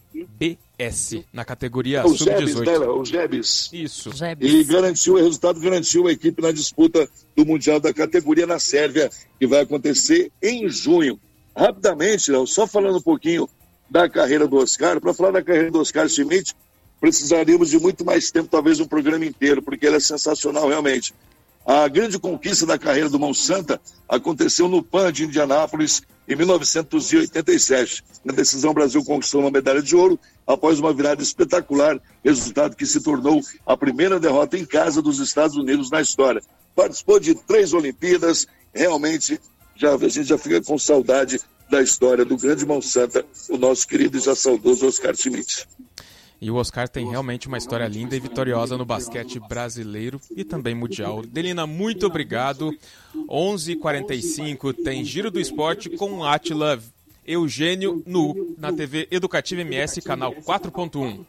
B S, na categoria o sub dezoito. Jebs, né, o Jebs. Isso. Jebs. E garantiu, o resultado garantiu a equipe na disputa do Mundial da categoria na Sérvia, que vai acontecer em junho. Rapidamente, Léo, só falando um pouquinho da carreira do Oscar, para falar da carreira do Oscar Schmidt, precisaríamos de muito mais tempo, talvez um programa inteiro, porque ele é sensacional realmente. A grande conquista da carreira do Mão Santa aconteceu no Pan de Indianápolis em mil novecentos e oitenta e sete. Na decisão, o Brasil conquistou uma medalha de ouro após uma virada espetacular, resultado que se tornou a primeira derrota em casa dos Estados Unidos na história. Participou de três Olimpíadas, realmente já, a gente já fica com saudade da história do grande Mão Santa, o nosso querido e já saudoso Oscar Schmidt. E o Oscar tem realmente uma história linda e vitoriosa no basquete brasileiro e também mundial. Delina, muito obrigado. onze e quarenta e cinco tem Giro do Esporte com Átila Eugênio Nu, na T V Educativa M S, canal quatro ponto um.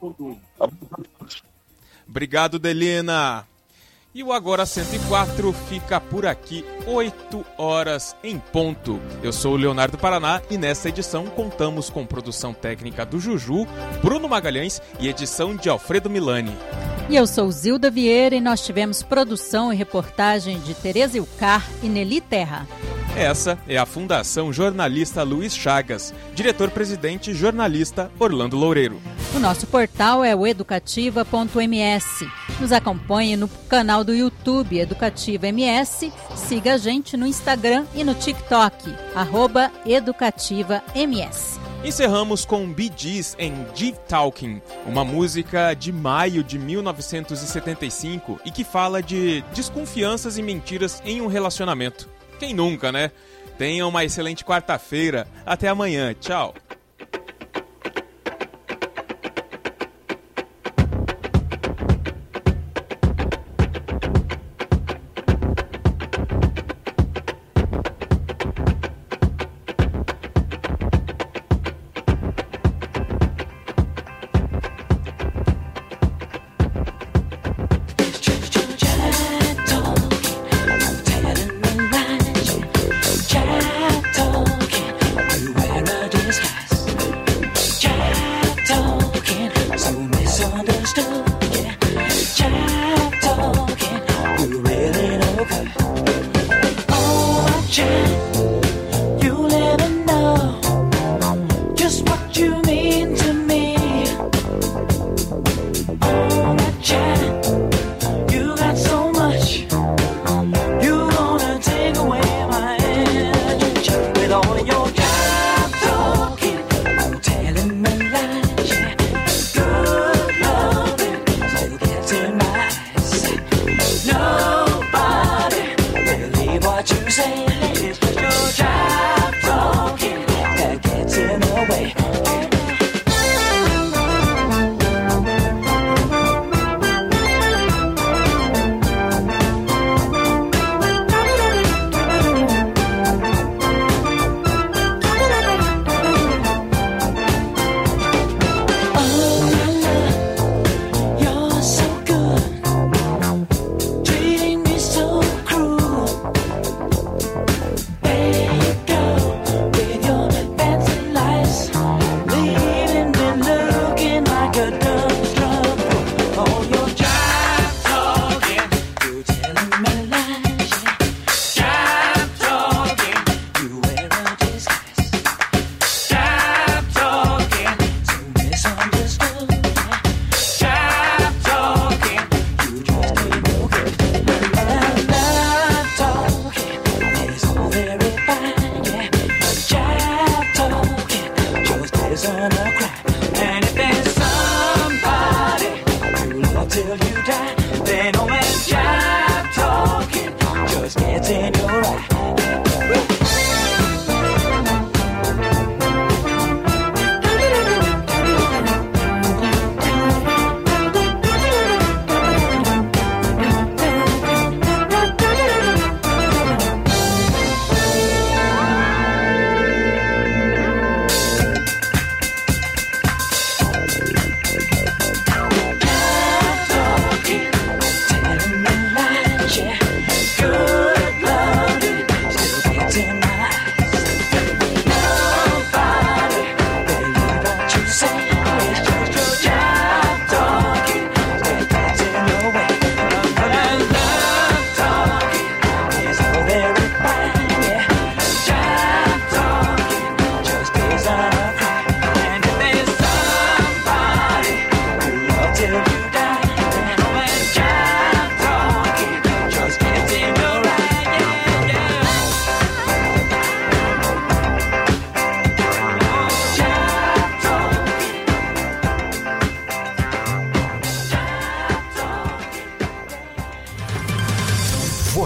Obrigado, Delina. E o Agora cento e quatro fica por aqui, oito horas em ponto. Eu sou o Leonardo Paraná e nesta edição contamos com produção técnica do Juju, Bruno Magalhães e edição de Alfredo Milani. E eu sou Zilda Vieira e nós tivemos produção e reportagem de Tereza Ilcar e Nelly Terra. Essa é a Fundação Jornalista Luiz Chagas, diretor-presidente jornalista Orlando Loureiro. O nosso portal é o educativa ponto m s. Nos acompanhe no canal do YouTube Educativa M S, siga a gente no Instagram e no TikTok, arroba Educativa M S. Encerramos com Bee Gees em Deep Talking, uma música de maio de mil novecentos e setenta e cinco e que fala de desconfianças e mentiras em um relacionamento. Quem nunca, né? Tenham uma excelente quarta-feira. Até amanhã. Tchau.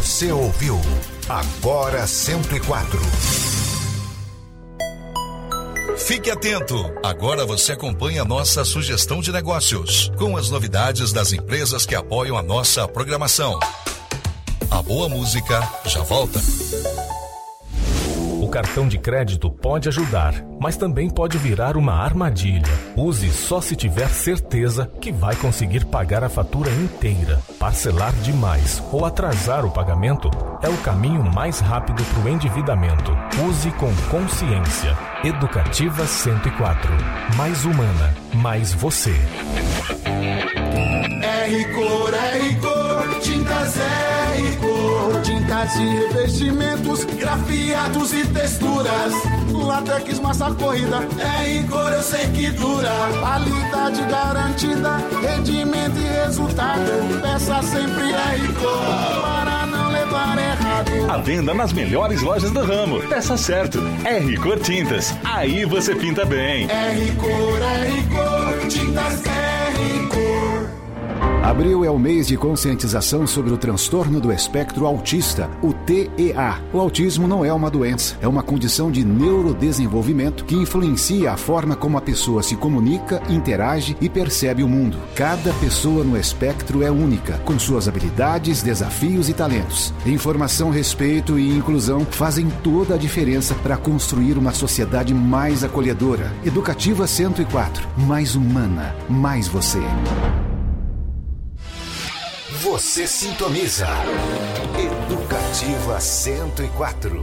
Você ouviu Agora cento e quatro. Fique atento. Agora você acompanha a nossa sugestão de negócios, com as novidades das empresas que apoiam a nossa programação. A boa música já volta. O cartão de crédito pode ajudar, mas também pode virar uma armadilha. Use só se tiver certeza que vai conseguir pagar a fatura inteira. Parcelar demais ou atrasar o pagamento é o caminho mais rápido para o endividamento. Use com consciência. Educativa cento e quatro. Mais humana, mais você. R-Cor, R-Cor, tintas R-Cor, tintas e revestimentos, grafiados e texturas, látex, massa corrida, R-Cor eu sei que dura, qualidade garantida, rendimento e resultado, peça sempre R-Cor, para não levar errado. A venda nas melhores lojas do ramo, peça certo, R-Cor Tintas, aí você pinta bem. R-Cor, R-Cor, tintas R-Cor. Abril é o mês de conscientização sobre o transtorno do espectro autista, o T E A. O autismo não é uma doença, é uma condição de neurodesenvolvimento que influencia a forma como a pessoa se comunica, interage e percebe o mundo. Cada pessoa no espectro é única, com suas habilidades, desafios e talentos. Informação, respeito e inclusão fazem toda a diferença para construir uma sociedade mais acolhedora. Educativa cento e quatro, mais humana, mais você. Você sintoniza Educativa cento e quatro.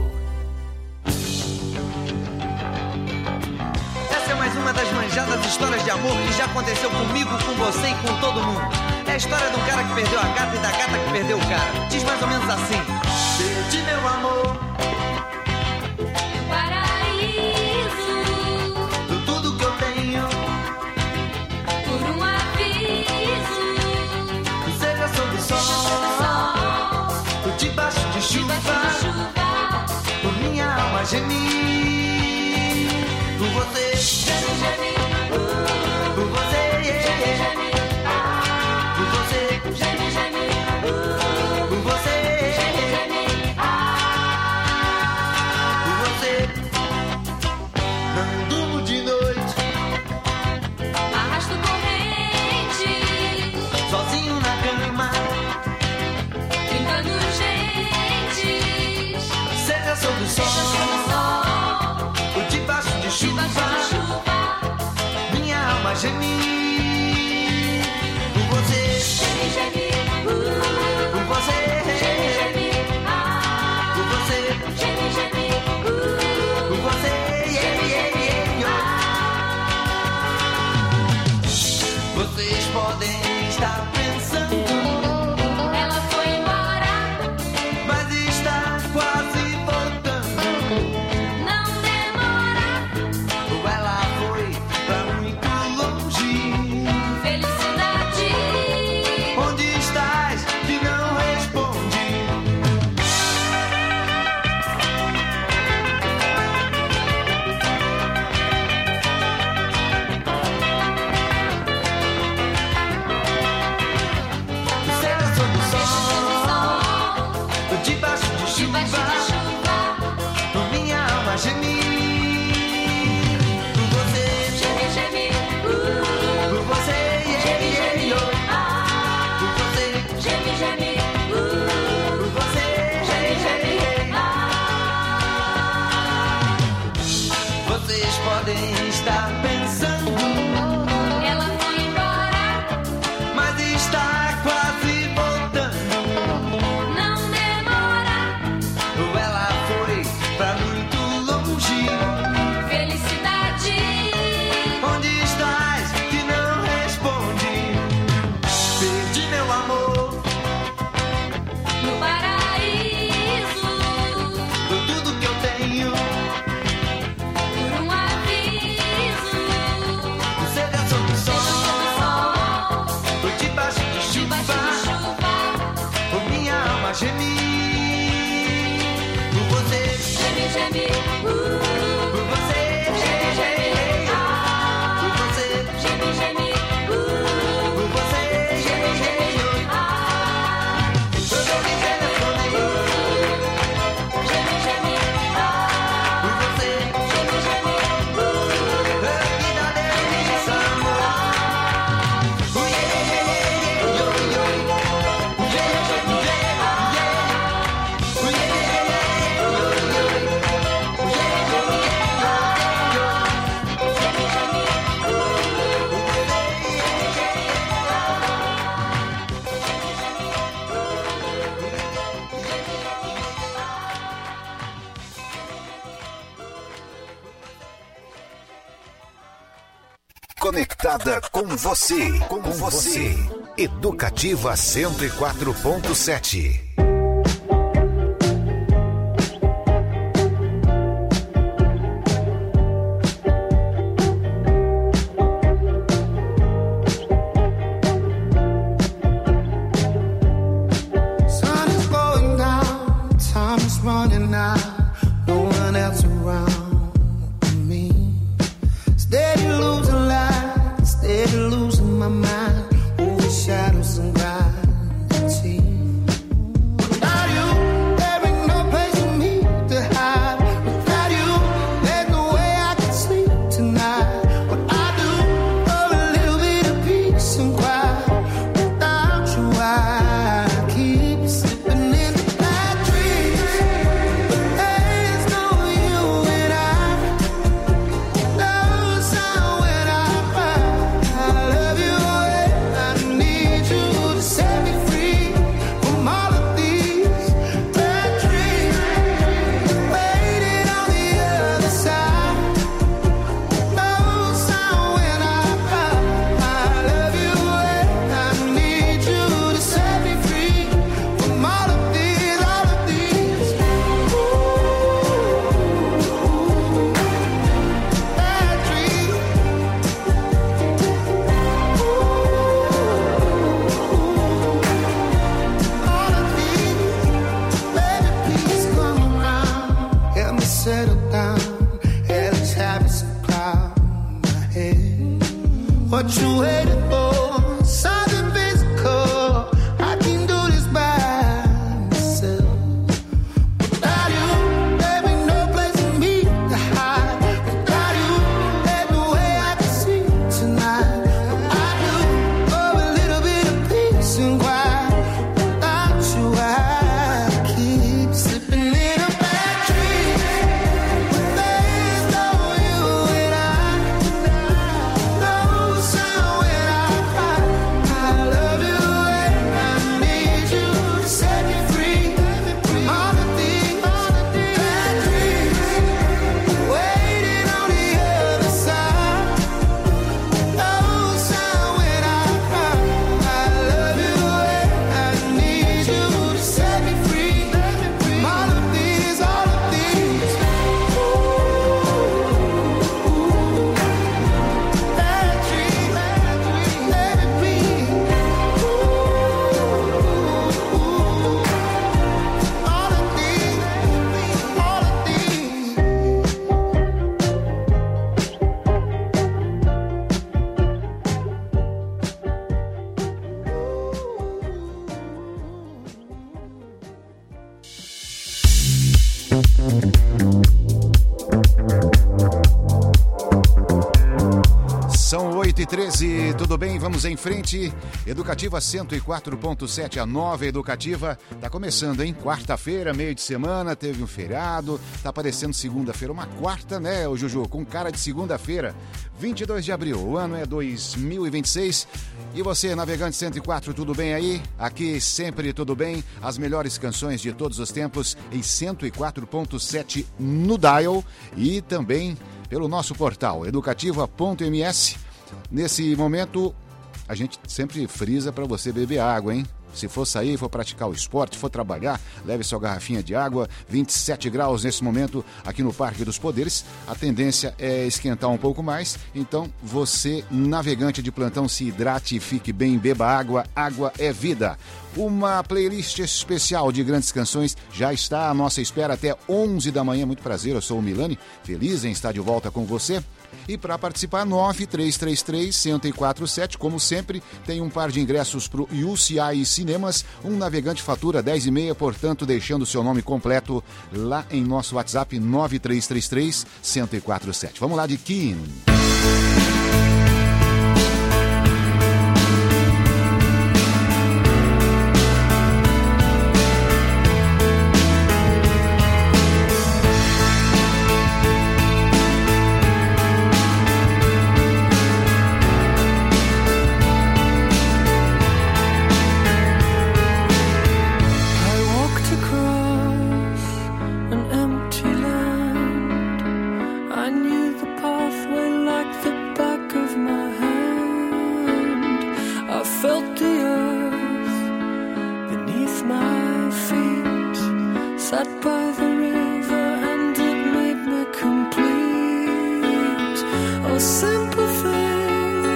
Essa é mais uma das manjadas histórias de amor que já aconteceu comigo, com você e com todo mundo. É a história do cara que perdeu a gata e da gata que perdeu o cara. Diz mais ou menos assim: perdi meu amor, paraíso, do tudo que eu tenho, por um aviso. Seja sob o sol, ou debaixo de chuva, por minha alma gemir, por você, geme, por você, geme, por você, geme, geme, por você, geme, por você. Não durmo de noite, arrasto corrente, sozinho na cama, brincando gente, seja sob o sol, ou debaixo de chuva, minha alma gemir, por você, geme, geme, por você, geme, geme, por você, geme, geme, por você, yeah, yeah, yeah, yeah. Vocês podem estar pensando, ela foi embora, mas está quase voltando. não demora, Ou ela foi pra muito longe. felicidade, Onde estás que não responde? Seja sob o sol, ou debaixo de chuva, por minha alma gemir, por você, geme, geme, por você, yeah, yeah, yeah. Por você, geme, geme, por você, yeah, yeah, yeah. Vocês podem estar pensando, ela foi embora, mas está quase voltando. não demora, Ou ela foi pra muito longe. conectada com você. Com você. Educativa cento e quatro ponto sete. Shadows and gravity. Without you, there ain't no place for me to hide. Without you, there's no way I can sleep tonight. What I do for a little bit of peace and quiet. Without you, I keep slipping into bad dreams. But there's no you and I. No sound when I cry. I love you and I need you to set me free from all of these bad dreams. Waiting on the other side. No sound when I cry. I love you and I need you to set me free from all of these, all of these bad dreams. All of these, baby, please come around. Help me settle down. Hell is having some cloud in my head. What you waiting for? Something physical. I can do this by myself. Without you, there ain't no place for me to hide. Without you, there's no way I can sleep tonight. I do for a little bit of peace and quiet. Without you, I keep slipping in a bad dream. There's no you and I. No sound when I cry. I love you and I need you to set me free from all of these bad dreams. Waiting on the other side. No sound when I cry. I love you and I need you to set me free from all of these, all of these bad dreams. Let it be. All of these, all of these. São oito e treze, tudo bem? Vamos em frente. Educativa cento e quatro ponto sete, a nova Educativa. Tá começando, hein? Quarta-feira, meio de semana, teve um feriado. Tá parecendo segunda-feira, uma quarta, né, ô Juju? Com cara de segunda-feira. vinte e dois de abril, o ano é dois mil e vinte e seis. E você, navegante cento e quatro, tudo bem aí? Aqui sempre tudo bem. As melhores canções de todos os tempos em cento e quatro ponto sete no dial e também pelo nosso portal educativa ponto m s. Nesse momento, a gente sempre frisa para você beber água, hein? Se for sair, for praticar o esporte, for trabalhar, leve sua garrafinha de água. vinte e sete graus nesse momento aqui no Parque dos Poderes. A tendência é esquentar um pouco mais. Então, você, navegante de plantão, se hidrate, fique bem, beba água. Água é vida. Uma playlist especial de grandes canções já está à nossa espera até onze da manhã. Muito prazer, eu sou o Milani. Feliz em estar de volta com você. E para participar, nove três três três, um zero quatro sete. Como sempre, tem um par de ingressos para o U C I Cinemas. Um navegante fatura dez e meia, portanto, deixando o seu nome completo lá em nosso WhatsApp nove três três três, um zero quatro sete. Vamos lá de Kim.